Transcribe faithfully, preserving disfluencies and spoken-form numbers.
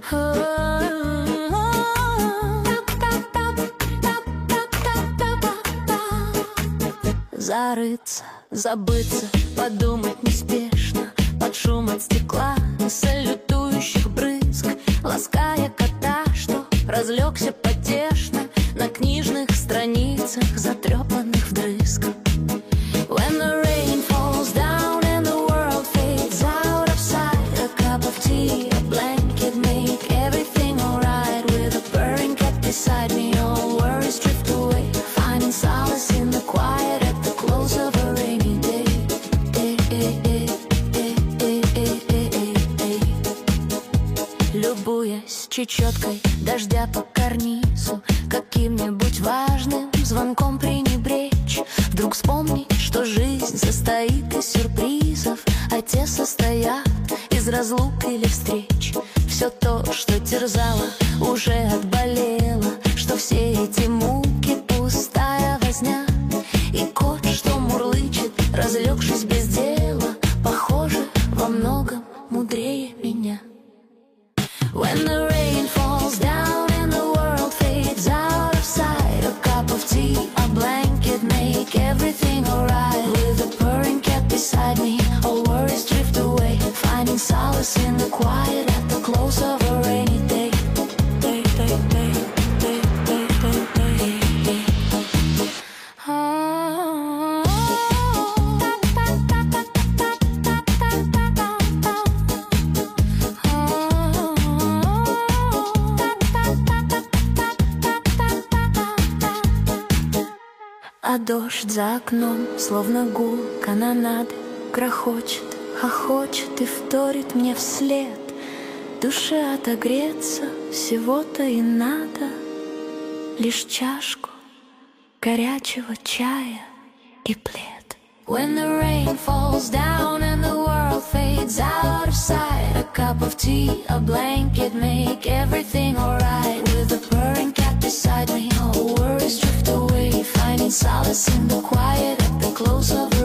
Зарыться, забыться, подумать неспешно под шум от стекла и салютующих брызг, лаская кота, что разлегся потешно на книжных страницах, затрепанных вдрызг. When the rain falls down and the world fades out of sight, a cup of tea, a blanket, make everything alright. With a purring cat beside me, all worries drift away, finding solace in the quiet at the close of a rainy day. Любуясь чечеткой дождя по карнизу, каким-нибудь важным звонком пренебречь, вдруг вспомнить, что жизнь состоит из сюрпризов, а те состоят из разлук или встреч. Все то, что терзало, уже отболело, что все эти муки пустая возня. И кот, что мурлычет, разлегшись без дела, похоже, во многом мудрее меня. When the rain falls down and the world fades out of sight, a cup of tea, a blanket, make everything alright. With a purring cat beside me, all worries drift away, finding solace in the quiet at the close of a rainy day. Day, day, day, day, day, day, day, day. А дождь за окном, словно гул канонады, грохочет, хохочет и вторит мне вслед. Душе отогреться всего-то и надо, лишь чашку горячего чая и плед. When the rain falls down and the world fades out of sight, a cup of tea, a blanket, make everything alright. With a purring cat beside me, all worries drift away, finding solace in the quiet at the close of